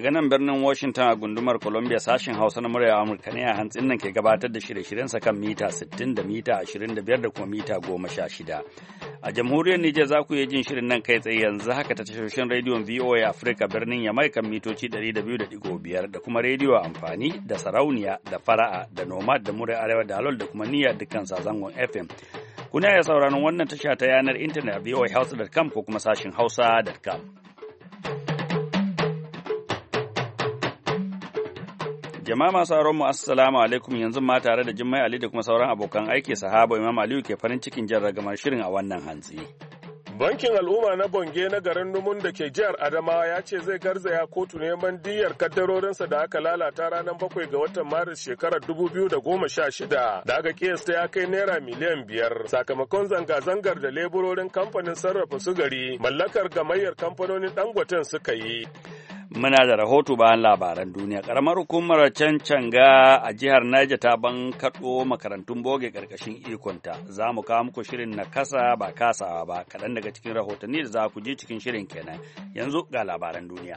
Daga nan birnin Washington a gundumar Columbia sashen Hausa na murya Amurka ne a hantsin nan ke gabatar da shirye-shiryensa kan mita 60 da mita 25 da kuma mita 16. A jamhuriyar Nijar za ku iya jin shirin nan kai tsaye yanzu haka ta tashoshin rediyon VOA Africa birnin Yamai kan mitoci 200.5 da kuma rediyo amfani da sarauniya da fara'a da nomad da murya arewa da halol da kuma niyyar dukkan sazangon FM. Kuna iya sauraron wannan tasha ta yanar intanet a voahouse.com ko kuma sashin hausa.com. Jama'a masu sauran mu assalamu alaikum, yanzu ma tare da Jummai Ali da kuma sauran abokan aiki sahaba Imam Aliyu ke farin cikin jan ragamar shirin a wannan hantsi. Bankin al'umma na Bonge na garin Numun da ke jihar Adamawa ya ce zai garzaya kotu neman diyyar kaddarorinsa da aka lalata ranar 7 ga watan Maris shekarar 2016 da aka kiyasta ya kai naira miliyan 5 sakamakon zanga-zangar da leburorin kamfanin sarrafa sugari mallakar gamayyar kamfanonin Dangoten suka yi. Muna da rahoto bayan labaran duniya. Ƙaramar hukumar Cancanga a jihar Niger ta bankaɗo makarantun boge ƙarƙashin ikonta. Za mu kawo muku shirin na kasa ba kasawa ba, kaɗan daga cikin rahotanni da za ku ji cikin shirin kenan. Yanzu ga labaran duniya.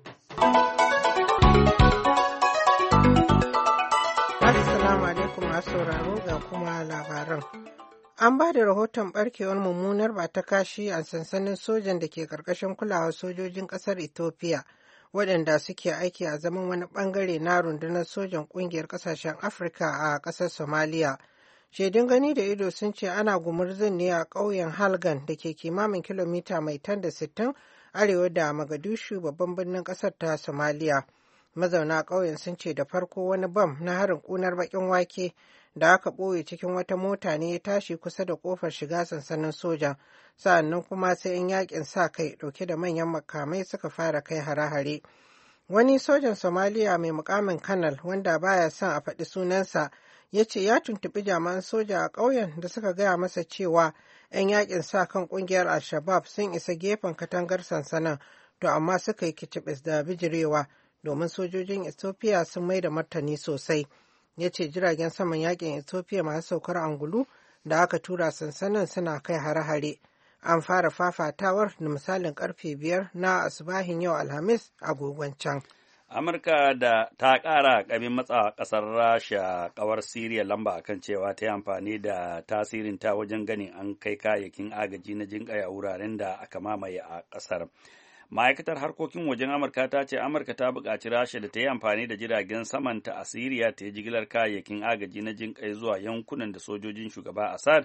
Assalamu alaikum masu sauraro ga kuma labaran. An ba da rahoton barkewar mummunar ba ta kashi a sansanin sojan da ke ƙarƙashin kulawar sojojin ƙasar Ethiopia, waɗanda suke aiki a zaman wani ɓangare na rundunar sojan ƙungiyar ƙasashen Afirka a ƙasar Somalia. Shaidun gani da ido sun ce ana gumurzun ne a ƙauyen Halgan da ke kimamin kilomita mai tan da 60 arewa da Mogadishu babban birnin ƙasar ta Somalia. Mazauna ƙauyen sun ce da farko wani bam na harin ƙunar baƙin wake da aka ɓoye cikin wata mota ne ya tashi kusa da ƙofar shiga sansanin sojan, sa'annan kuma sai in yakin sa kai ɗauke da manyan makamai suka fara kai hare-hare. Wani sojan Somaliya mai mukamin kanal wanda baya son a faɗi sunansa ya ce ya tuntuɓi jami'an soja a ƙauyen da suka gaya masa cewa 'yan yakin sa kan ƙungiyar Al-Shabaab sun isa gefen katangar sansanin, to amma suka yi kicibis da bijirewa domin sojojin Ethiopia sun mai da martani sosai. Ya ce jiragen saman yakin Ethiopia masu saukar angulu da aka tura sansanin suna kai hare-hare. An fara fafatawar da misalin karfe 5 na asubahin yau Alhamis agogon can. Amurka da ta ƙara ƙamin matsa ƙasar Rasha ƙawar Siriya lamba akan cewa ta yi amfani da tasirin ta wajen ganin an kai kayayyakin agaji na jinƙai a wuraren da aka mamaye a ƙasar. Ma'aikatar harkokin wajen Amurka ta ce Amurka ta buƙaci Rasha da ta yi amfani da jiragen samanta a Siriya ta yi jigilar kayayyakin agaji na jinƙai zuwa yankunan da sojojin shugaba Assad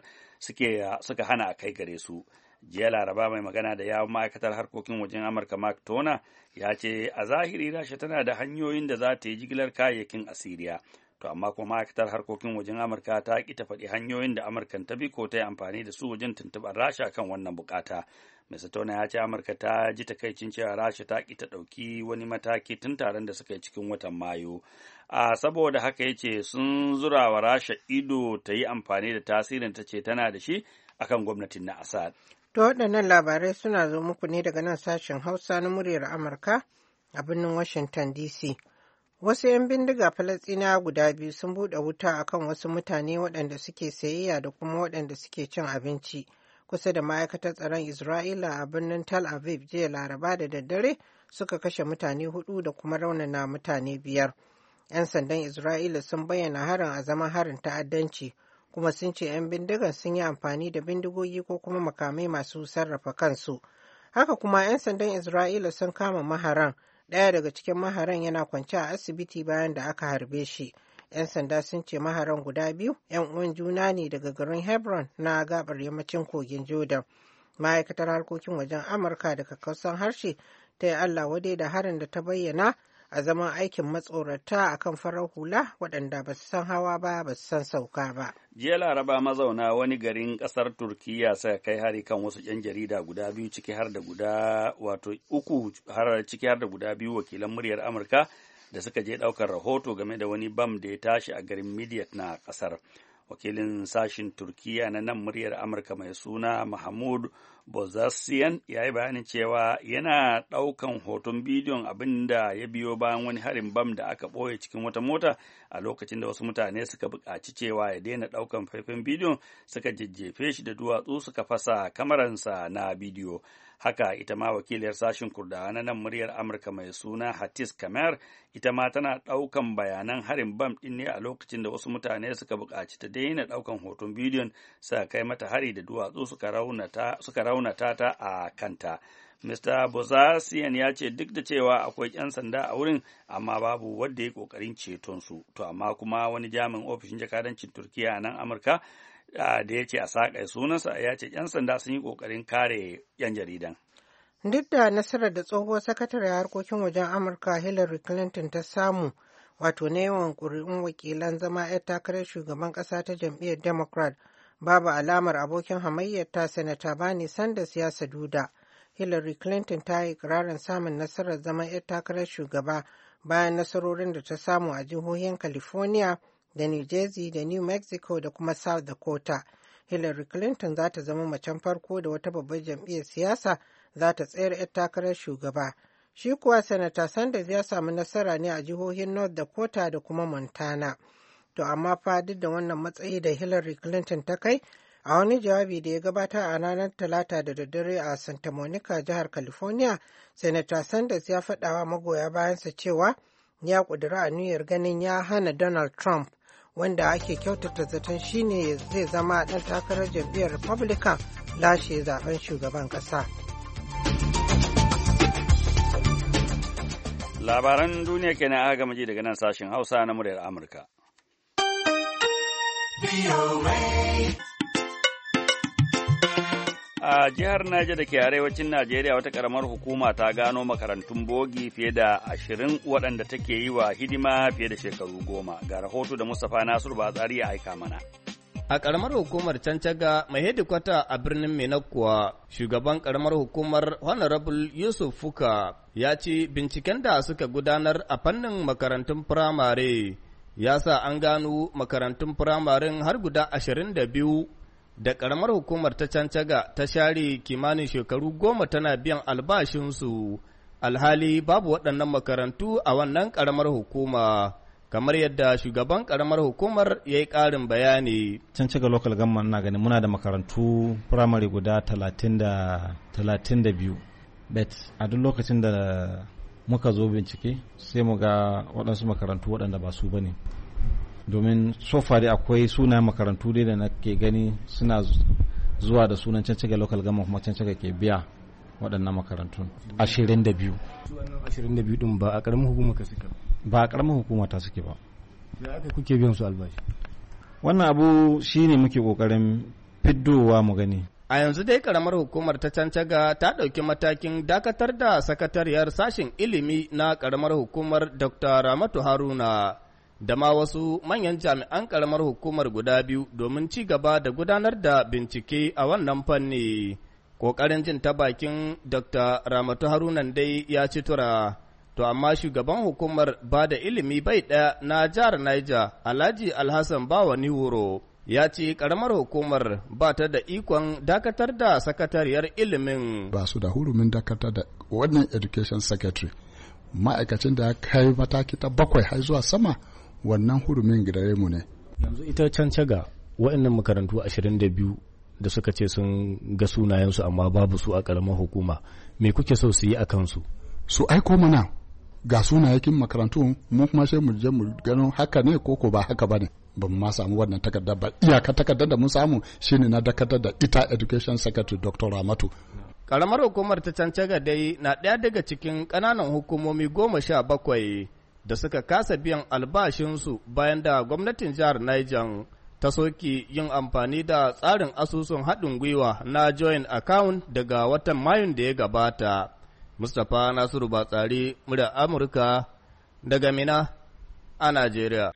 suka hana a kai gare su. Jiya Laraba mai magana da yawun ma'aikatar harkokin wajen Amurka Mark Tona ya ce a zahiri Rasha tana da hanyoyin da za ta yi jigilar kayayyakin a Siriya. To amma kuma ma'aikatar harkokin wajen Amurka ta ƙi ta faɗi hanyoyin da Amurkan ta bi ko ta yi amfani da su wajen tuntuɓar Rasha kan wannan buƙata. Mr. Tona ya ce Amurka ta ji takaicin cewa Rasha ta ƙi ta ɗauki wani mataki tun taron da suka yi cikin watan Mayu. Saboda haka ya ce sun zura wa Rasha ido ta yi amfani da tasirin ta ce tana da shi akan gwamnatin na Assad. To waɗannan labarai suna zo muku ne daga nan sashen Hausa na muryar Amurka a birnin Washington DC. Wasu 'yan bindiga Falasɗinawa guda biyu sun buɗe wuta akan wasu mutane waɗanda suke sayayya da kuma waɗanda suke cin abinci kusa da ma'aikatar tsaron Isra'ila a birnin Tel Aviv jiya Laraba da daddare, suka kashe mutane 4 da kuma raunana mutane 5. 'Yan sandan Isra'ila sun bayyana harin a zaman harin ta'addanci, kuma sun ce 'yan bindigan sun yi amfani da bindigogi ko kuma makamai masu sarrafa kansu. Haka kuma 'yan sandan Isra'ila sun kama maharan. Ɗaya daga cikin maharan yana kwance a asibiti bayan da aka harbe shi. 'Yan sanda sun ce maharan guda biyu 'yan uwan juna ne daga garin Hebron na gabar yammacin kogin Jordan. Ma'aikatar harkokin wajen Amurka da kakkausan harshe ta yi Allah wadai da harin da ta bayyana a zaman aikin matsorata a kan farar hula waɗanda ba su san hawa ba su san sauka ba. Jiya Laraba mazauna wani garin ƙasar Turkiyya suka kai hari kan wasu 'yan jarida guda biyu ciki har da guda biyu wakilan muryar Amurka da suka je ɗaukar rahoto game da wani bam da ya tashi a garin Midyat na ƙasar. Wakilin sashin Turkiya na nan muryar Amurka mai suna Mahmud Bozassian ya yi bayanin cewa yana ɗaukan hoton bidiyon abin da ya biyo bayan wani harin bam da aka ɓoye cikin wata mota a lokacin da wasu mutane suka buƙaci cewa ya daina ɗaukan faifan bidiyon, suka jejjefe shi da duwatsu suka fasa kamaransa na bidiyo. Haka ita ma wakiliyar sashen Kurdawa na nan muryar Amurka mai suna Hatis Kamer ita ma tana ɗaukan bayanan harin bam ɗin ne a lokacin da wasu mutane suka buƙaci ta daina ɗaukan hoton bidiyon, suka kai mata hari da duwatsu suka raunata ta a kanta. Mr. Bozazian ya ce duk da cewa akwai 'yan sanda a wurin amma babu wanda ya ƙoƙarin ceton su. To amma kuma wani jami'in ofishin jakadancin Turkiya a nan Amurka da ya ce a saƙa sunansa ya ce 'yan sanda sun yi ƙoƙarin kare 'yan jaridan. Duk da nasarar da tsohuwar sakatare harkokin wajen Amurka Hillary Clinton ta samu, wato na yawan ƙuri'un wakilan zama 'yar takarar shugaban ƙasa ta jam'iyyar Democrat, babu alamar abokin hamayyar ta Sanata Bernie Sanders ya saduda. Hillary Clinton ta yi ikirarin samun nasarar zama 'yar takarar shugaba bayan nasarorin da ta samu a jihohin California da New Jersey da New Mexico da kuma South Dakota. Hillary Clinton za ta zama macen farko da wata babbar jam'iyyar siyasa za ta tsayar 'yar takarar shugaba. Shi kuwa Sanata Sanders ya samu nasara ne a jihohin North Dakota da kuma Montana. To amma fa duk da wannan matsayi da Hillary Clinton ta kai, a wani jawabi da ya gabata a ranar Talata da daddare a Santa Monica, jihar California, Sanata Sanders ya faɗawa magoya bayansa cewa ya ƙudiri aniyar ganin ya hana Donald Trump, wanda ake kyautata zaton shine zai zama ɗan takarar jam'iyyar Republican, lashe zaben shugaban ƙasa. Labaran duniya kenan aka gama ji daga nan sashen Hausa na muryar Amurka. A jihar Naija da ke arewacin Najeriya wata karamar hukuma ta gano makarantun bogi fiye da 20 waɗanda take yi wa hidima fiye da shekaru 10. Ga rahoto da Mustapha Nasiru Batsari ya aika mana. A ƙaramar hukumar Cancaga mai hedikwata a birnin Minna kuwa, shugaban ƙaramar hukumar Honorable Yusuf Fuka ya ce binciken da suka gudanar a fannin makarantun firamare ya sa an gano makarantun firamarin har guda 22 da ƙaramar hukumar ta Cancaga ta share kimanin shekaru 10 tana biyan albashinsu, alhali babu waɗannan makarantu a wannan ƙaramar hukuma. Kamar yadda shugaban karamar hukumar ya yi ƙarin bayani. Cancaga local government na gani muna da makarantu firamare guda 32, bet a duk lokacin da muka zo bincike sai mu ga waɗansu makarantu waɗanda ba su ba ne. Domin sofa dai akwai sunayen makarantu dai da na ke gani suna zuwa da sunan Cancaga local government kuma Cancaga ke biya waɗannan makarantun 22. 22 ɗin ba a ƙaramin hukumar ka suka ba a ƙaramin hukuma ta suke ba. Ya aka kuke biyan su albashi? Wannan abu shi ne muke ƙoƙarin fiddowa mu gani. A yanzu dai ƙaramar hukumar ta Cancaga ta ɗauki matakin dakatar da sakatariyar sashen ilimi na ƙaramar hukumar Dr. Ramatu Haruna da ma wasu manyan jami'an ƙaramar hukumar guda biyu domin ci gaba da gudanar da bincike a wannan fanni. Ƙoƙarin jin ta bakin Dr. Ramatu Haruna dai ya ci tura. To amma shugaban hukumar ba da ilimi bai ɗaya na jihar Niger, Alhaji Alhassan Bawani Wuro, ya ce ƙaramar hukumar ba ta da ikon dakatar da sakatariyar ilimin. Ba su da hurumin dakatar da wannan education secretary. Ma'aikacin da ya kai mataki ta 7 har zuwa sama, wannan hurumin gidare mu ne. Yanzu ita Cancaga waɗannan makarantu 22 da suka ce sun ga sunayensu amma babu su a ƙaramar hukuma. Me kuke so su yi a kansu? Su aiko mana ga sunayen makarantu mu kuma sai mu je mu gano haka ne ko ba haka bane. Ban ma samu wannan takarda ba. Iyaka takardar da mun samu shine na dakatar da ita education secretary Dr. Ramatu. Karamar hukumar ta Cancaga dai na ɗaya daga cikin ƙananan hukumomi 17 da suka kasa biyan albashinsu bayan da gwamnatin jihar Niger ta soki yin amfani da tsarin asusun haɗin gwiwa na joint account daga watan Mayun da ya gabata. Mustapha Nasiru Batsari, murya Amurka daga Mina a Najeriya.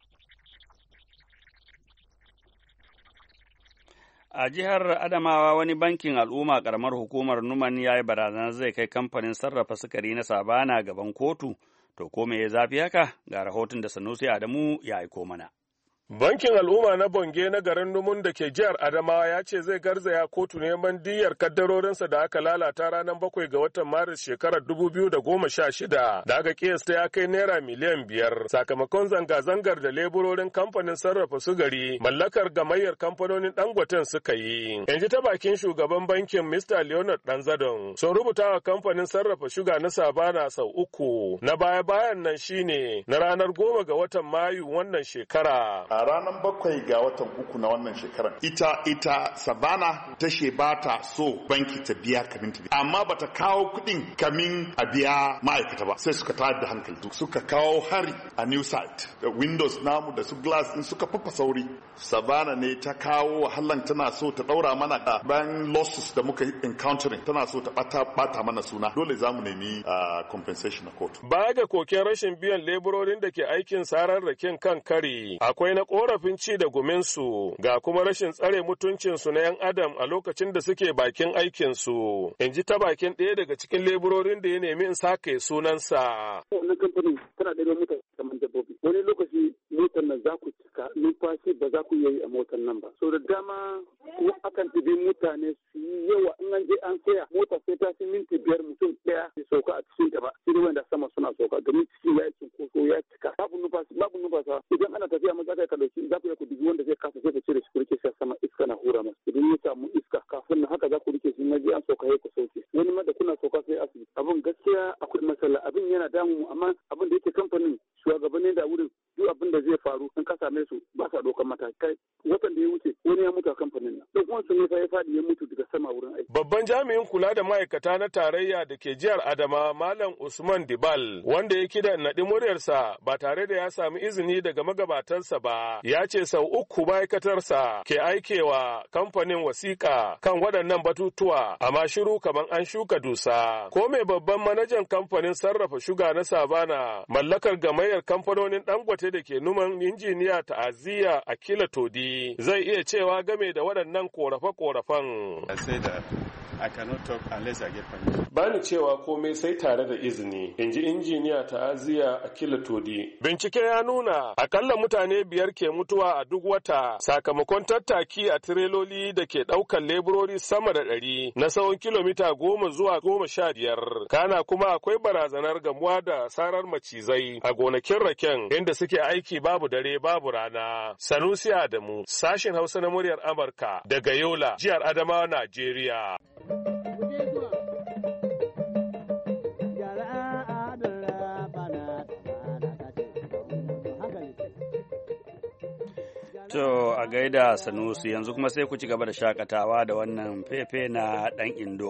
A jihar Adamawa wani bankin al'umma ƙaramar hukumar Numan ya yi barazanar zai kai kamfanin sarrafa sukari na Sabana gaban kotu, to ko me ya zafi haka ga rahoton da Sanusi Adamu ya aiko mana. Bankin Al'umma na Bonge na garin Numun da ke jihar Adamawa ya ce zai garzaya kotu neman diyyar kaddarorinsa da aka lalata ranar 7 ga watan Maris shekarar 2016 da aka kiyasta ya kai naira miliyan 5 sakamakon zanga-zangar da leburorin kamfanin sarrafa sugari mallakar gamayyar kamfanonin Dangoten suka yi. In ji ta bakin shugaban bankin Mr. Leonard Danzadon sun rubuta wa kamfanin sarrafa shuga na Savana sau 3 na baya-bayan nan shine na ranar 10 ga watan Mayu wannan shekara. A ranar 7 ga watan 3 na wannan shekarar ita Savana ta ba ta so banki ta biya kamin ta biya amma bata kawo kuɗin kamin a biya ma'aikata ba sai suka tayar da hankali suka kawo hari a new site da windows namu da su glass din suka fafa sauri. Savana ne ta kawo wahalan tana so ta daura mana da bayan losses da muka encountering tana so ta bata mana suna dole zamu nemi compensation na court. Baya ga koken rashin biyan leburorin da ke aikin sarar raken kan kari akwai na korafin ci da guminsu ga kuma rashin tsare mutuncinsu na 'yan adam a lokacin da suke bakin aikinsu. In ji ta bakin ɗaya daga cikin leburorin da ya nemi in sake sunansa. Wannan kamfanin tana ɗaya mutane kamar dabbobi. Wani lokaci motar nan za ku cika numfashi ba za ku iya yi a motar nan ba. So da dama akan ɗibi mutane su yi yawa in an je an saya mota sai ta fi minti 5 mutum ɗaya ya sauka a cikin ta ba. Sai wanda sama suna sauka domin ciki ya yi cunkoso ya cika. Babu numfashi idan ana tafiya maza kai ka dauki za ku ku dubi wanda zai kasa sai ka cire shi ku rike shi sama iska na hura masa idan ya samu iska kafin na haka za ku rike shi na je an sauka ya ku sauke wani ma da kuna sauka sai asibiti abin gaskiya akwai matsala abin yana damu amma abin da yake kamfanin shugabannin da wurin duk abin da zai faru in ka same su ba sa ɗaukar matakai watan da ya wuce wani ya mutu a kamfanin nan duk wani sun ya faɗi ya mutu daga sama wurin aiki. Babban jami'in kula da ma'aikata na tarayya da ke jihar Adama Malam Usman Dibal wanda ya kida naɗi muryarsa ba tare da ya sami izini daga magabatansa ba ya ce sau 3 ma'aikatarsa ke aikewa kamfanin wasiƙa kan waɗannan batutuwa amma shiru kamar an shuka dusa. Ko mai babban manajan kamfanin sarrafa shuga na Savana mallakar gamayyar kamfanonin Dangote da ke numan injiniya Ta'aziyya Akila Todi zai iya cewa game da waɗannan korafe-korafen. Bani cewa komai sai tare da izini, in ji injiniya Ta'aziyya Akila Todi. Bincike ya nuna akalla mutane 5 ke mutuwa a duk wata sakamakon tattaki a tireloli da ke ɗaukar leburori sama da 100 na tsawon kilomita 10 zuwa 15. Kana kuma akwai barazanar gamuwa da sarar macizai a gonakin raken inda suke aiki babu dare babu rana. Sanusi Adamu, sashin Hausa na muryar Amurka daga Yola, jihar Adamawa, Najeriya. To a gaida Sanusi yanzu kuma sai ku ci gaba da shakatawa da wannan fefe na ɗan Indo.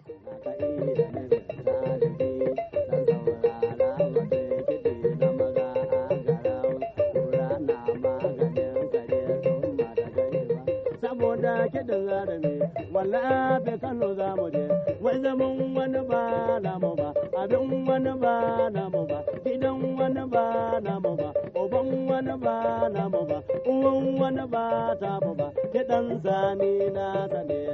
Kiɗin zarumi walla be Kano za mu je wai zaman wani ba namu ba abin wani ba namu ba gidan wani ba namu ba uban wani ba namu ba uwan wani ba tamu ba kiɗan sami na ta ne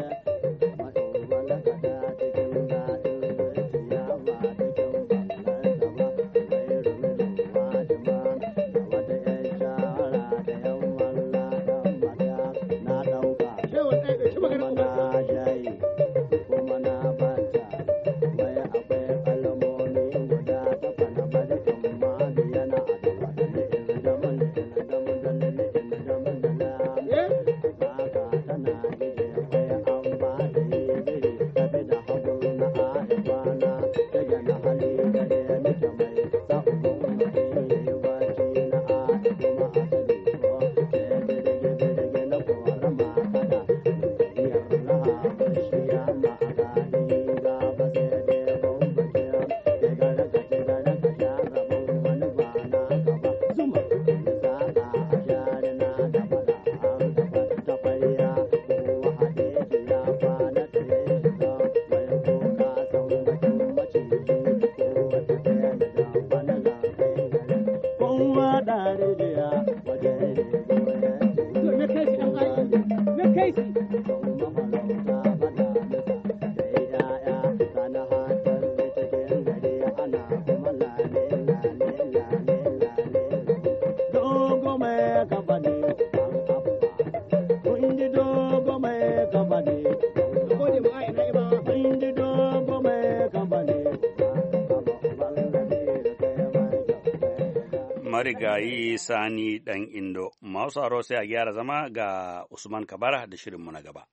marigayi Sani Dan Indo. Masu aro sai a gyara zama ga Usman Kabara da shirinmu na gaba.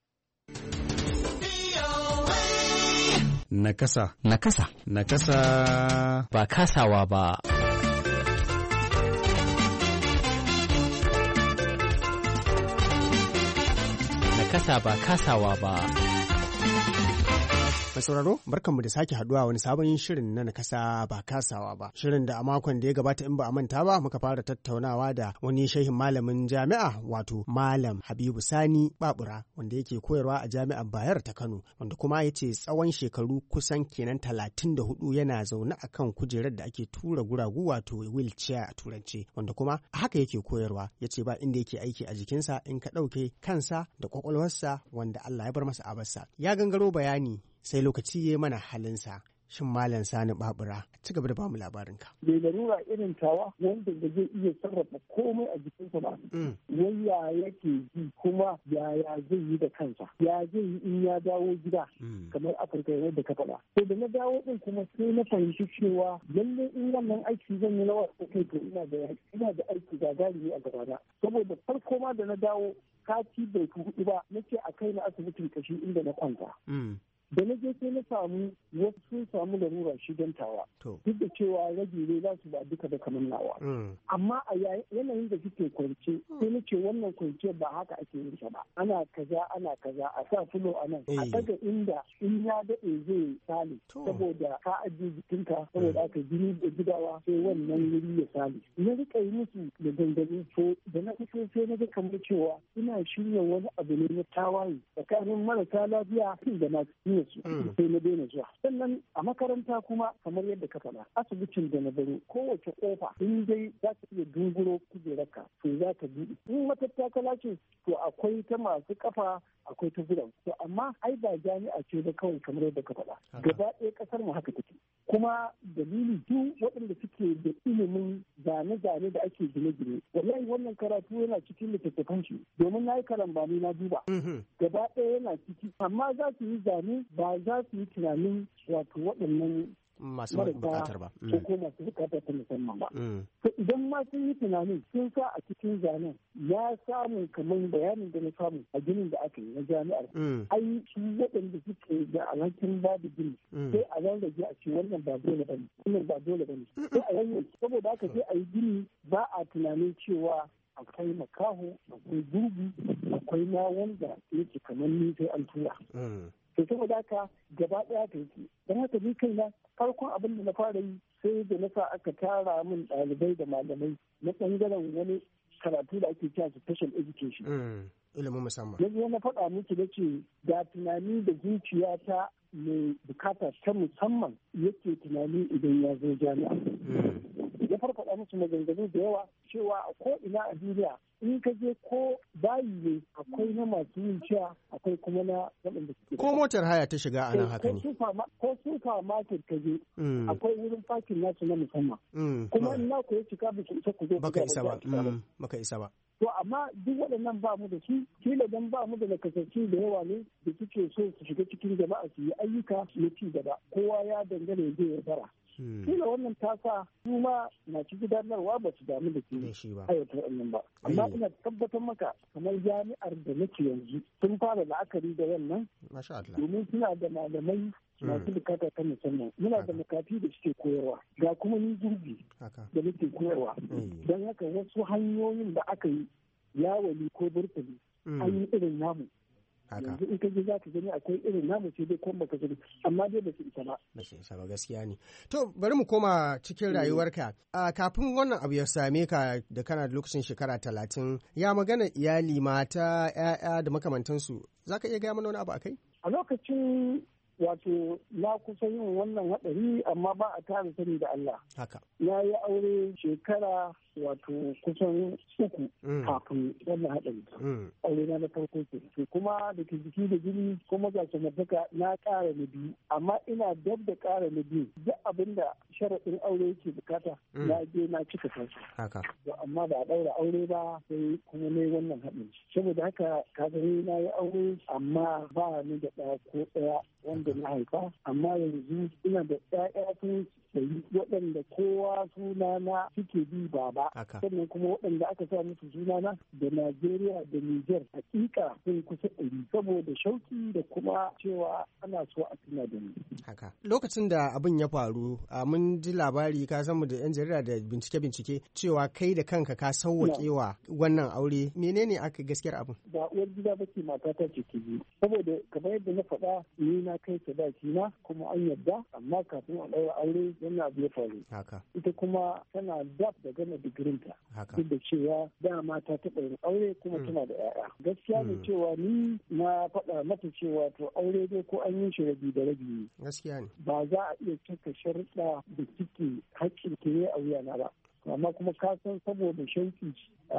Nakasa. Ba kasawa ba. Nakasa ba kasawa ba. Mai sauraro, barkanmu da sake haduwa wani sabon shirin na nakasa ba kasawa ba. Shirin da a makon da ya gabata in ba a manta ba muka fara tattaunawa da wani shehin malamin jami'a wato Malam Habibu Sani Babura wanda yake koyarwa a jami'ar Bayero ta Kano wanda kuma ya ce tsawon shekaru kusan kenan 34 yana zaune a kan kujerar da ake tura guragu wato wheelchair a turanci wanda kuma haka yake koyarwa ya ce ba inda yake aiki a jikinsa in ka ɗauke kansa da kwakwalwarsa wanda Allah ya bar masa abarsa. Ya gangaro bayani sai lokaci ya mana halinsa. Shin Malam Sani Babura, ci gaba da bamu labarinka. Bai larura irin tawa wanda da zai iya sarrafa komai a jikinsa ba. Waya yake ji kuma yaya zai yi da kansa. Ya zai yi in ya dawo gida kamar Afirka yadda ka faɗa. To da na dawo din kuma sai na fahimci cewa lallai in wannan aiki zan yi na wasu kai to ina da aiki gagari a gabana. Saboda farko ma da na dawo kati bai fi hudu ba nake a kai na asibitin kashi inda na kwanta. Da na je sai na samu wasu sun samu larura shi don tawa duk da cewa rage ne za su ba duka da kamar nawa amma a yanayin da suke kwance sai na ce wannan kwanciyar ba haka ake yin ta ba ana kaza a sa fulo a nan a daga inda in ya daɗe zai sale saboda ka ajiye jikinka saboda aka jini da gidawa sai wannan wuri ya sale na rika yi musu da dangane so da na fito sai na ga kamar cewa ina shirya wani abu ne na tawaye tsakanin marasa lafiya da masu su sai na daina zuwa sannan a makaranta kuma kamar yadda ka faɗa asibitin da na baro kowace kofa in dai za ka iya dunguro kujerarka to za ka buɗe in matattakala ce to akwai ta masu kafa akwai ta gudan to amma ai ba jami'a ce ba kawai kamar yadda ka faɗa gaba ɗaya ƙasar mu haka take kuma dalili duk waɗanda suke da ilimin zane-zane da ake gine-gine wallahi wannan karatu yana cikin littattafan shi domin na yi karambani na duba gaba ɗaya yana ciki amma za su yi zane ba za su yi tunanin wato waɗannan masu bukatar ba ko masu bukatar ta musamman ba to idan ma sun yi tunanin sun sa a cikin zanen ya samu kamar bayanin da na samu a ginin da aka yi na jami'ar ai su waɗanda suke da alhakin ba da gini sai a rarrage a ce wannan ba dole bane wannan ba dole bane sai a rarrage saboda haka sai a yi gini ba a tunanin cewa akwai makaho akwai gurgu akwai na wanda yake kamar ni sai an tura to saboda haka gaba ɗaya ta yake don haka ni kaina farkon abin da na fara yi sai da na sa aka tara min ɗalibai da malamai na ɓangaren wani karatu da ake cewa special education ilimin musamman yanzu na faɗa miki da ce da tunani da zuciyata mai bukata ta musamman yake tunani idan ya zo jami'a ya farfaɗa musu maganganu da yawa cewa a ko ina a duniya in ka je ko bayi ne akwai na masu wuciya akwai kuma na waɗanda suke ko motar haya ta shiga a nan haka ne ko super market ka je akwai wurin parking nasu na musamman kuma in na ku ya cika ba isa ku zo baka isa ba to amma duk waɗannan ba mu da su kila dan ba mu da nakasassu da yawa ne da suke so su shiga cikin jama'a su yi ayyuka na ci gaba kowa ya dangane da ya fara kila wannan ta sa su ma masu gudanarwa ba su damu da ke aiwatar wannan ba amma ina tabbatar maka kamar jami'ar da nake yanzu sun fara la'akari da wannan domin suna da malamai masu bukata ta musamman muna da makafi da suke koyarwa ga kuma ni gurbi da nake koyarwa don haka wasu hanyoyin da aka yi yawali ko burtali an yi irin namu yanzu in ka je za ka gani akwai irin namu sai dai kuma baka gani amma dai ba su isa ba ba su isa ba gaskiya ne to bari mu koma cikin rayuwarka kafin wannan abu ya same ka da kana da lokacin shekara 30 ya magana iyali mata 'ya'ya da makamantansu za ka iya gaya mana wani abu akai a lokacin wato na kusa yin wannan haɗari amma ba a tara sani da Allah. Haka. Na yi aure shekara wato kusan 3 kafin wannan haɗari. Aure na farko ke. Kuma da ke jiki da jini kuma ga samartaka na ƙara na biyu. Amma ina dab da ƙara na biyu. Duk abin da sharaɗin aure yake bukata na je na cika kansu. Haka. Amma ba a ɗaura aure ba sai kuma ne wannan haɗari. Saboda haka ka gani na yi aure amma ba ni da ɗaya ko ɗaya wanda na haifa amma yanzu ina da ƴaƴa sun tausayi waɗanda kowa sunana suke bi baba sannan kuma waɗanda aka sa musu sunana da Najeriya da Niger hakika sun kusa ɗari saboda shauki da kuma cewa ana so a tuna da ni. Haka. Lokacin da abin ya faru mun ji labari ka san mu da 'yan jarida da bincike cewa kai da kanka ka sauwaƙewa wannan aure menene aka gaskiyar abin? Ba uwar gida ba ce mata ta ce ke saboda kamar yadda na faɗa ni na kai sadaki na kuma an yarda amma kafin a ɗaura aure wannan abu ya faru. Haka. Ita kuma tana dab da gama digirinta. Haka. Duk da cewa dama ta taɓa yin aure kuma tana da 'ya'ya. Gaskiya ne cewa ni na faɗa mata cewa to aure dai ko an yi shi rabi da rabi ne. Gaskiya ne. Ba za a iya cika sharuɗa da kike haƙƙin ki ne a wuyana ba. Amma kuma ka san saboda shauki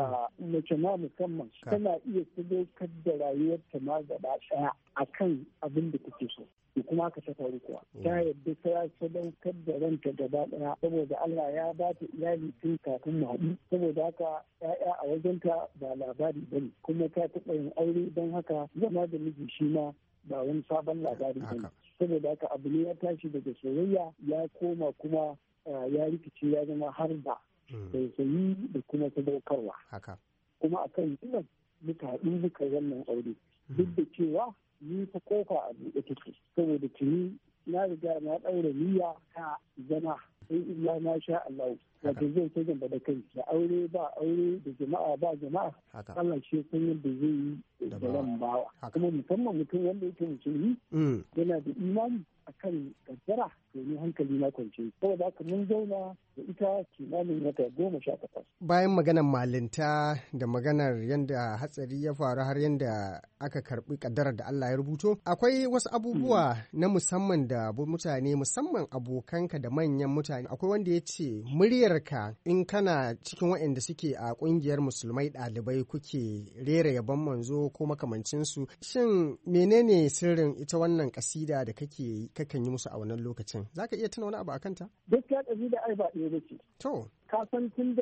mace na musamman tana iya sadaukar da rayuwarta ma gaba ɗaya akan abin da take so. Da kuma haka ta faru kuwa. Ta yadda ta sadaukar da ranta gaba ɗaya saboda Allah ya ba ta iyali tun kafin mu haɗu. Saboda haka ‘ya'ya a wajenta ba labari ba ne. Kuma ta taɓa yin aure don haka zama da miji shi ma ba wani sabon labari ba ne. Saboda haka abu ne ya tashi daga soyayya ya koma kuma ya rikice ya zama har da tausayi da kuma sadaukarwa. Kuma akan nan muka haɗu muka wannan aure. Duk da cewa ni ta kofa a buɗe take saboda tuni na riga na ɗaura niyya ta zama sai illa na sha Allah wato zai ta gaba da kai da aure ba aure da jama'a ba jama'a Allah shi san yadda zai yi da ran bawa kuma musamman mutum wanda yake musulmi yana da imani akan kaddara domin hankali na kwance saboda haka mun zauna da ita kimanin wata 18. Bayan maganar malinta da maganar yadda hatsari ya faru har yadda aka karbi kaddarar da Allah ya rubuto akwai wasu abubuwa na musamman da mutane musamman abokanka da manyan mutane akwai wanda ya ce muryarka in kana cikin waɗanda suke a ƙungiyar musulmai ɗalibai kuke rera yabon manzo ko makamancinsu shin menene sirrin ita wannan kasida da kakan yi musu a wannan lokacin za ka iya tuna wani abu a kanta? Gaskiya kasida ai ba ɗaya ba ce. To. Ka san tun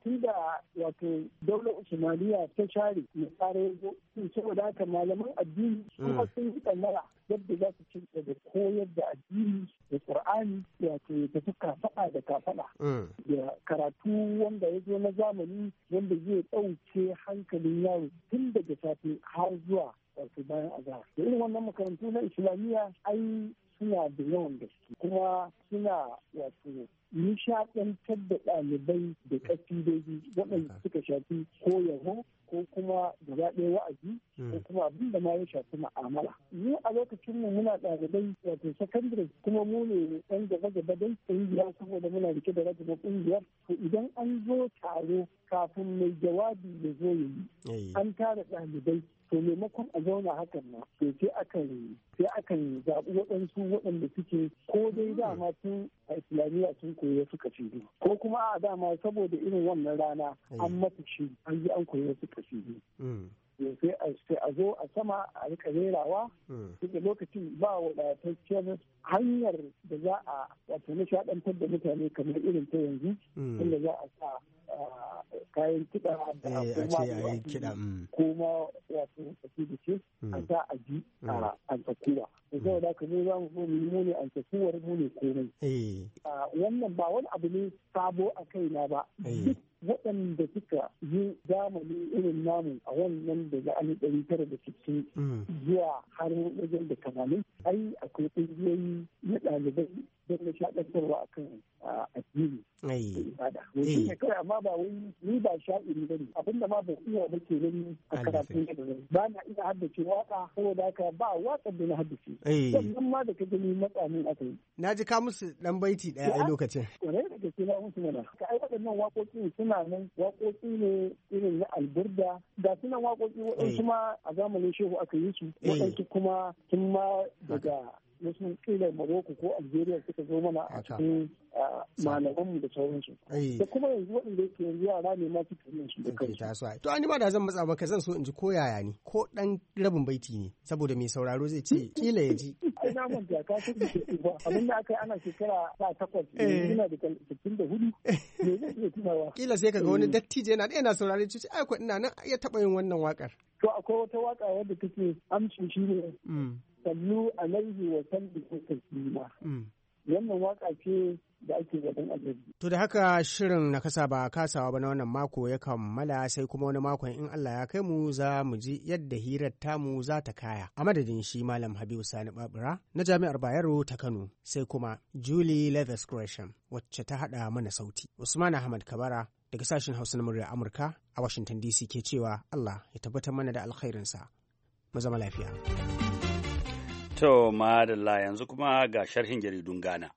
da wato daular Usmaniya ta share ya tsara yazo saboda haka malaman addini kuma sun yi tsammara yadda za su ci da koyar da addini da Qur'ani wato ya tafi kafaɗa da kafaɗa da karatu wanda ya zo na zamani wanda zai ɗauke hankalin yaro tun daga safe har zuwa wato bayan azahar. Da irin wannan makarantu na Islamiyya ai suna da yawan gaske kuma suna wato nishaɗantar da ɗalibai da ƙasidoji waɗanda suka shafi ko yabo ko kuma gaba ɗaya wa'azi ko kuma abin da ma ya shafi ma'amala. Mu a lokacin mu muna ɗalibai wato sakandare kuma mu ne ɗan gaba-gaba don ƙungiya saboda muna rike da rajin ƙungiyar. To idan an zo taro kafin mai jawabi ya zo ya yi an tara ɗalibai to maimakon a zauna hakan na to sai akan zaɓi waɗansu waɗanda suke ko dai dama tun a islamiyya sun koyi su kasidu ko kuma a dama saboda irin wannan rana an mata shi an yi an koyi su kasidu sai a zo a sama a rika rerawa da lokacin ba wadataccen hanyar da za a wato nishaɗantar da mutane kamar irin ta yanzu inda za a sa kayan kiɗa da kuma wato kasidu ce a sa a ji a tsakuwa da zai da ka za mu zo mu ne an tsakuwar mu ne komai wannan ba wani abu ne sabo a kaina ba waɗanda suka yi zamani irin namu a wannan daga 1960 zuwa har wajen da 80 ai akwai ƙungiyoyi na ɗalibai don nishaɗantarwa a kan addini da ibada. Wasu ne kawai amma ba wai ni ba sha'iri ba ne abinda ma ban iya ba ke nan a karatun yadda ba na iya haddace waka saboda haka ba waka da na haddace. Sannan ma da ka gani matsamin aka yi. Na ji ka musu ɗan baiti ɗaya a lokacin. Ƙwarai da gaske na musu mana. Ka ai waɗannan waƙoƙi suna nan waƙoƙi ne irin na alburda da suna waƙoƙi waɗansu ma a zamanin shehu aka yi su waɗansu kuma tun ma daga wasu kilar Morocco ko Algeria suka zo mana a cikin malamanmu da sauransu. Da kuma yanzu waɗanda yake yanzu yara ne ma suka yin su da kansu. To an ma da zan matsa maka zan so in ji ko yaya ne ko ɗan rabin baiti ne saboda mai sauraro zai ce kila ya ji. Ai na manta ka san da ke ba abin da aka yi ana shekara 18 ina da 64 me zai iya tunawa. Kila sai kaga wani dattijo yana da yana saurare ce ai ko ina nan ya taɓa yin wannan wakar. To akwai wata waka wadda take amshi shi ne sallu alaihi wa sallimu taslima. Wannan waka ce da ake gaban annabi. To da haka shirin na kasa ba kasawa ba na wannan mako ya kammala, sai kuma wani makon in Allah ya kai mu za mu ji yadda hirar tamu za ta kaya. A madadin shi Malam Habibu Sani Babura na Jami'ar Bayero ta Kano, sai kuma Julie Leathers Gresham wacce ta haɗa mana sauti. Usman Ahmad Kabara daga sashen Hausa na murya Amurka a Washington DC ke cewa Allah ya tabbatar mana da alkhairinsa. Mu zama lafiya. To madalla, yanzu kuma ga sharhin jaridun Ghana.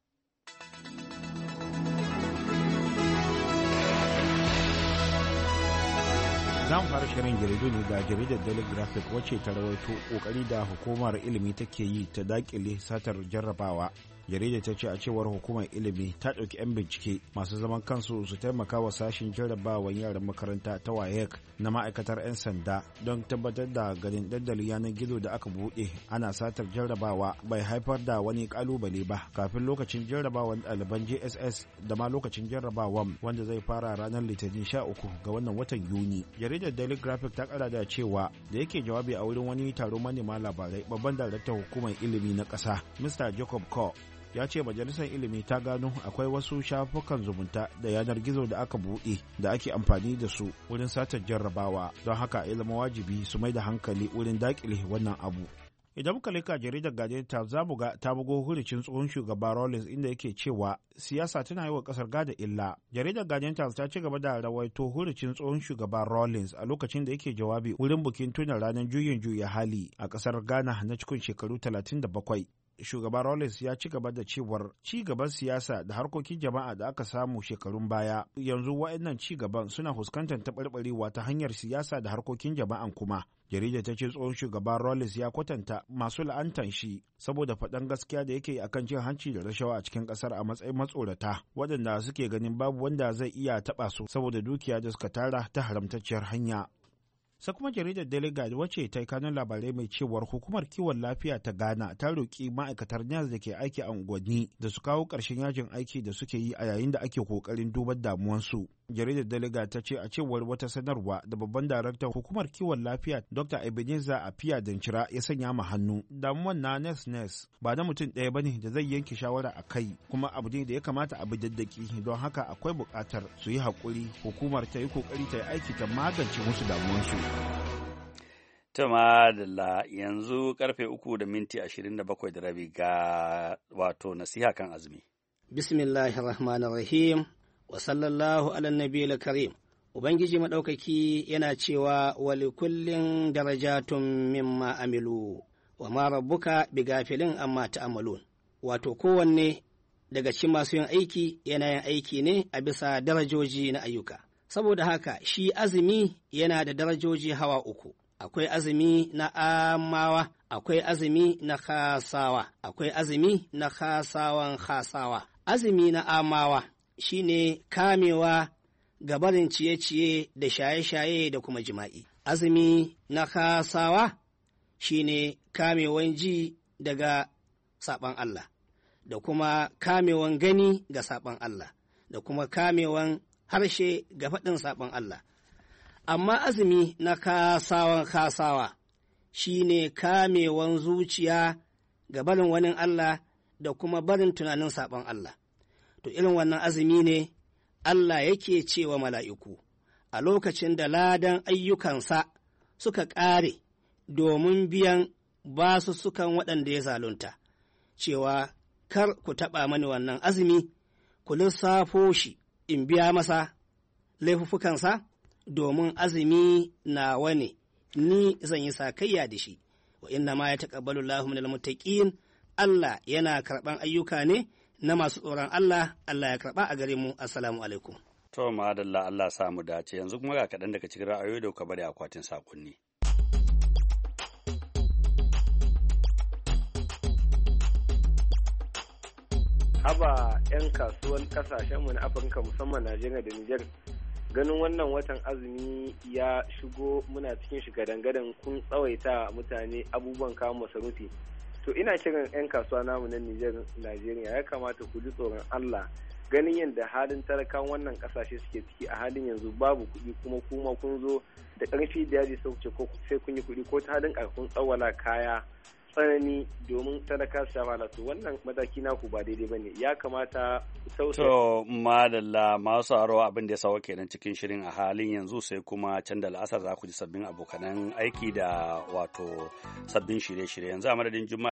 Za mu fara shirin jaridu ne ga jaridar Daily Graphic wacce ta rawaito kokari da hukumar ilimi take yi ta dakile satar jarrabawa. Jaridar ta ce a cewar hukumar ilimi ta ɗauki 'yan bincike masu zaman kansu su taimaka wa sashen jarrabawan yaran makaranta ta WAEC na ma'aikatar 'yan sanda don tabbatar da ganin dandalin yanar gizo da aka buɗe ana satar jarrabawa bai haifar da wani kalubale ba kafin lokacin jarrabawan ɗaliban JSS da ma lokacin jarrabawan wanda zai fara ranar Litinin 13 ga wannan watan Yuni. Jaridar Daily Graphic ta kara da cewa da yake jawabi a wurin wani taron manema labarai, babban daraktan hukumar ilimi na ƙasa Mr. Jacob Kor ya ce majalisar ilimi ta gano akwai wasu shafukan zumunta da yanar gizo da aka buɗe da ake amfani da su wurin satar jarrabawa, don haka ya zama wajibi su mai da hankali wurin dakile wannan abu. Idan muka leka jaridar Guardian za mu ga ta bugo hurucin tsohon shugaba Rawlings inda yake cewa siyasa tana yi wa kasar Ghana illa. Jaridar Guardian ta ci gaba da rawaito hurucin tsohon shugaba Rawlings a lokacin da yake jawabi wurin bikin tuna ranar juyin juya hali a kasar Ghana na cikin shekaru 37. Shugaba Rawlings ya ci gaba da cewar ci gaban siyasa da harkokin jama'a da aka samu shekarun baya yanzu wa'annan ci gaban suna fuskantar taɓarɓarewa ta hanyar siyasa da harkokin jama'an kuma. Jarida ta ce tsohon shugaba Rawlings ya kwatanta masu la'antan shi saboda faɗan gaskiya da yake akan cin hanci da rashawa a cikin ƙasar a matsayin matsorata waɗanda suke ganin babu wanda zai iya taɓa su saboda dukiya da suka tara ta haramtacciyar hanya. Sai kuma jaridar Daily Guide wacce ta yi kanun labarai mai cewar hukumar kiwon lafiya ta Ghana ta roƙi ma'aikatar NAS da ke aiki a unguwanni da su kawo ƙarshen yajin aiki da suke yi a yayin da ake ƙoƙarin duban damuwansu. Jaridar Daily Guide ta ce a cewar wata sanarwa da babban daraktan hukumar kiwon lafiya Dr. Ebenezer Apia Dancira ya sanya ma hannu. Damuwan na NAS ba na mutum ɗaya bane da zai yanke shawara a kai, kuma abu ne da ya kamata a bi daddaki, don haka akwai buƙatar su yi haƙuri, hukumar ta yi ƙoƙari ta yi aiki ta magance musu damuwansu. Tumadala, yanzu karfe 3:27 ga wato nasiha kan azumi. Bismillahirrahmanirrahim wa sallallahu ala nabiyil karim. Ubangiji maɗaukaki yana cewa wali kullin darajatun mimma amilu wa ma rabbuka bigafilin amma ta'malun. Wato kowanne daga cikin masu yin aiki yana yin aiki ne a bisa darajoji na ayyuka. Saboda haka shi azumi yana da darajoji hawa uku. Akwai azumi na amawa, akwai azumi na khasawa, akwai azumi na khasawan khasawa. Azumi na amawa shine kamewa ga barin ciye-ciye da shaye-shaye da kuma jima'i. Azumi na khasawa shine kamewan ji daga saɓan Allah, da kuma kamewan gani ga saɓan Allah, da kuma kamewan harshe ga faɗin saɓon Allah. Amma azumi na kasawa shi ne kamewan zuciya ga barin wani Allah da kuma barin tunanin saɓon Allah. To irin wannan azumi ne Allah yake cewa mala'iku a lokacin da ladan ayyukansa suka ƙare domin biyan basussukan waɗanda ya zalunta, cewa kar ku taɓa mani wannan azumi, ku lissafo shi in biya masa laifuffukansa, domin azumi nawa ne, ni zan yi sakayya da shi. Wa inna ma ya taƙabbalu Allahu minal muttaqin, Allah yana karɓan ayyuka ne na masu tsoron Allah. Allah ya karɓa a gare mu. Assalamu alaikum. To madalla, Allah sa mu dace. Yanzu kuma ga kaɗan daga cikin ra'ayoyi da kuka bari akwatin sakonni. Haba 'yan kasuwan kasashenmu na Afirka musamman Najeriya da Nijar, ganin wannan watan azumi ya shigo muna cikin shi gadan-gadan kun tsawaita mutane abubuwan kawo masarufi. To ina kiran 'yan kasuwa namu na Nijar, Najeriya, ya kamata ku ji tsoron Allah, ganin yadda halin talakan wannan kasashe suke ciki a halin yanzu, babu kuɗi kuma kun zo da ƙarfi da yaji sai kun yi kuɗi, ko ta halin kun tsawala kaya tsanani domin talaka su sha to wannan mataki naku ba daidai bane, ya kamata to madalla masu aro abin da ya sawa kenan cikin shirin a halin yanzu, sai kuma can da la'asar za ku ji sabbin abokanan aiki da wato sabbin shirye-shirye. Yanzu a madadin Juma'a